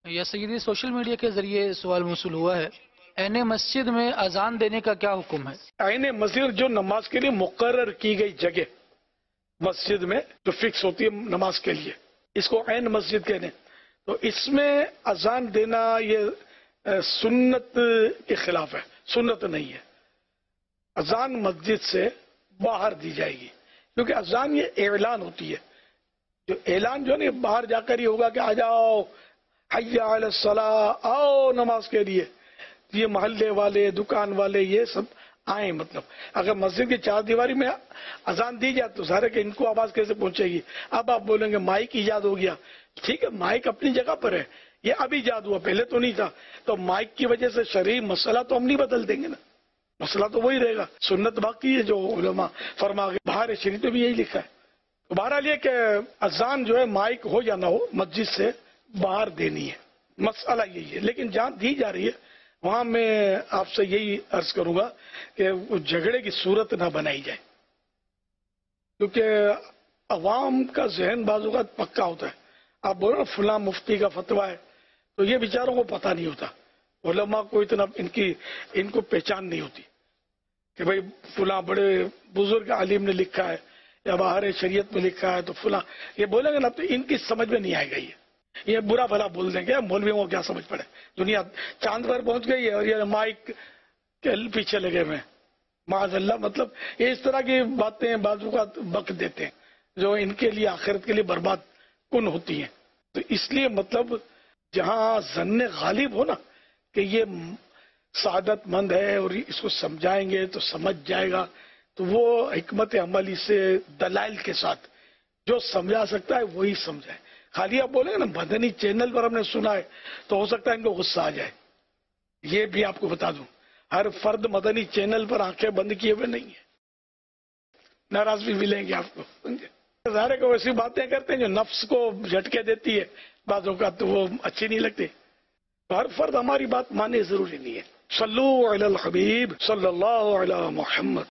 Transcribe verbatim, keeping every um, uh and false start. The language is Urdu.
یا سیدی سوشل میڈیا کے ذریعے سوال موصول ہوا ہے، عین مسجد میں اذان دینے کا کیا حکم ہے؟ عین مسجد جو نماز کے لیے مقرر کی گئی جگہ مسجد میں جو فکس ہوتی ہے نماز کے لیے، اس کو عین مسجد کہتے ہیں۔ تو اس میں اذان دینا یہ سنت کے خلاف ہے، سنت نہیں ہے۔ اذان مسجد سے باہر دی جائے گی، کیونکہ اذان یہ اعلان ہوتی ہے۔ جو اعلان جو ہے باہر جا کر ہی ہوگا کہ آ جاؤ حی علی الصلاۃ، آؤ نماز کے لیے، یہ محلے والے دکان والے یہ سب آئیں۔ مطلب اگر مسجد کی چار دیواری میں اذان دی جائے تو ظاہر کہ ان کو آواز کیسے پہنچے گی؟ اب آپ بولیں گے مائک ایجاد ہو گیا، ٹھیک ہے مائک اپنی جگہ پر ہے، یہ اب ایجاد ہوا، پہلے تو نہیں تھا۔ تو مائک کی وجہ سے شرعی مسئلہ تو ہم نہیں بدل دیں گے نا، مسئلہ تو وہی رہے گا، سنت باقی ہے جو علماء فرما گئے۔ بہار شریف میں بھی یہی لکھا ہے۔ بہرحال یہ کہ اذان جو ہے مائک ہو یا نہ ہو مسجد سے باہر دینی ہے، مسئلہ یہی ہے۔ لیکن جہاں دی جا رہی ہے وہاں میں آپ سے یہی عرض کروں گا کہ وہ جھگڑے کی صورت نہ بنائی جائے، کیونکہ عوام کا ذہن بعض اوقات پکا ہوتا ہے۔ آپ بولو نا فلاں مفتی کا فتویٰ ہے، تو یہ بیچاروں کو پتہ نہیں ہوتا، علماء کو اتنا ان کی ان کو پہچان نہیں ہوتی کہ بھئی فلاں بڑے بزرگ عالم نے لکھا ہے یا باہر شریعت میں لکھا ہے تو فلاں یہ بولیں گے نا تو ان کی سمجھ میں نہیں آئے گا۔ یہ یہ برا بھلا بول دیں گے، مولویوں کو کیا سمجھ پڑے، دنیا چاند پر پہنچ گئی ہے اور یہ مائک کے پیچھے لگے ہوئے ہیں معاذ اللہ۔ مطلب یہ اس طرح کی باتیں بعض اوقات بک دیتے ہیں جو ان کے لیے آخرت کے لیے برباد کن ہوتی ہیں۔ تو اس لیے مطلب جہاں ظن غالب ہو نا کہ یہ سعادت مند ہے اور اس کو سمجھائیں گے تو سمجھ جائے گا، تو وہ حکمت عملی سے دلائل کے ساتھ جو سمجھا سکتا ہے وہی سمجھائے۔ خالی آپ بولیں گے نا مدنی چینل پر ہم نے سنا ہے تو ہو سکتا ہے ان کو غصہ آ جائے۔ یہ بھی آپ کو بتا دوں ہر فرد مدنی چینل پر آنکھیں بند کیے ہوئے نہیں ہے، ناراض بھی ملیں گے آپ کو۔ ظاہر ہے کہ ویسی باتیں کرتے ہیں جو نفس کو جھٹکے دیتی ہے بعض اوقات، تو وہ اچھی نہیں لگتی۔ ہر فرد ہماری بات مانے ضروری نہیں ہے۔ صلو علی الحبیب صلی اللہ علی محمد۔